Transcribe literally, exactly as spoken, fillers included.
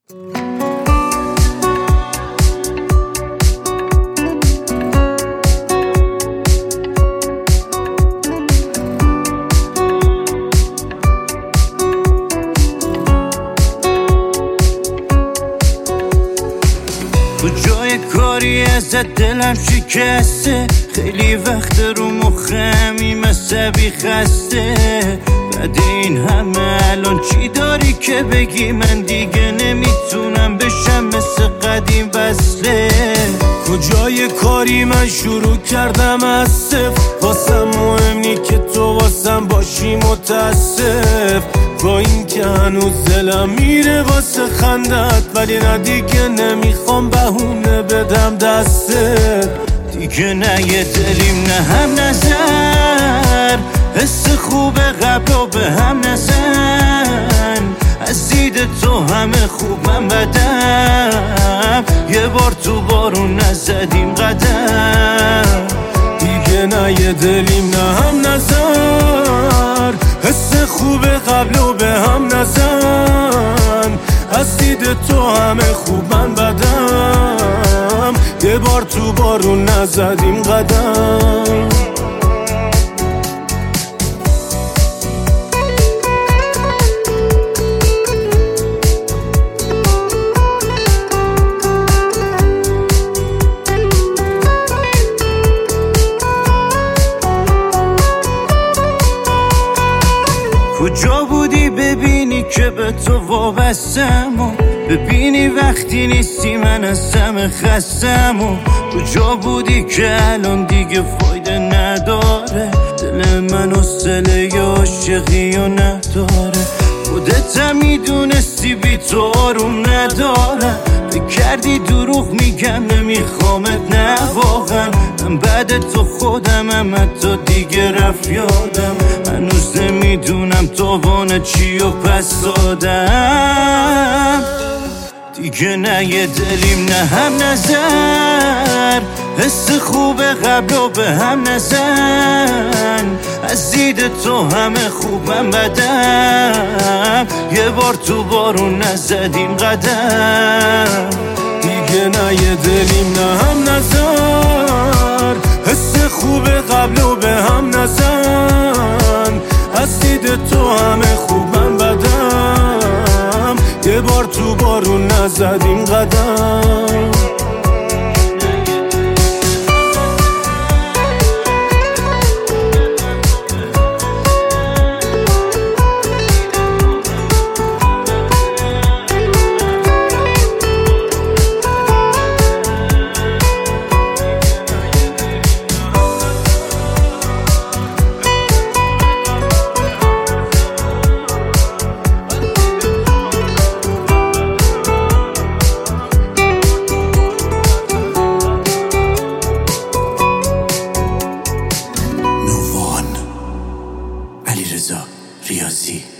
کجای کاری ازت دلم شکسته، خیلی وقت رو مخمی مصبی خسته. بعد این همه الان چی داری که بگی؟ من دیگه نمیتونم بشم مثل قدیم وصله. کجای کاری من شروع کردم از صفر، واسم مهم نی که تو واسم باشی متاسف. با این که هنوز دلم میره واسه خندت، ولی نه دیگه نمیخوام بهونه بدم دستت. دیگه نه یه دلیم نه هم نظر، حس خوب قبل و به هم نزن. از دید تو همه خوب من بدم، یه بار تو بارون نزدیم قدم. دیگه نه یه دلیم نه هم نظر، حس خوب قبل و به هم نزن. از دید تو همه خوب من بدم، یه بار تو بارون نزدیم قدم. کجا بودی ببینی که به تو وابستم، و ببینی وقتی نیستی من از همه خستم. و کجا بودی که الان دیگه فایده نداره، دل من حوصله عاشقی و نداره. خودت هم میدونستی بی تو آروم ندارم، فکر کردی دروغ میگم نمیخوامت، نه واقعا من بعد تو خودم هم حتی دیگه رفت یادم. هنوز نمیدونم تاوان چی و پس دادم. دیگه نه یه دلیم نه هم نظر، حس خوب قبل و به هم نزن. از دید تو همه خوب من بدم، یه بار تو بارون نزدیم قدم. دیگه نه یه دلیم نه هم نظر، حس خوب قبل و به هم نزن. از دید تو همه خوب من بدم، یه بار تو بارون نزدیم قدم. علیرضا ریاضی.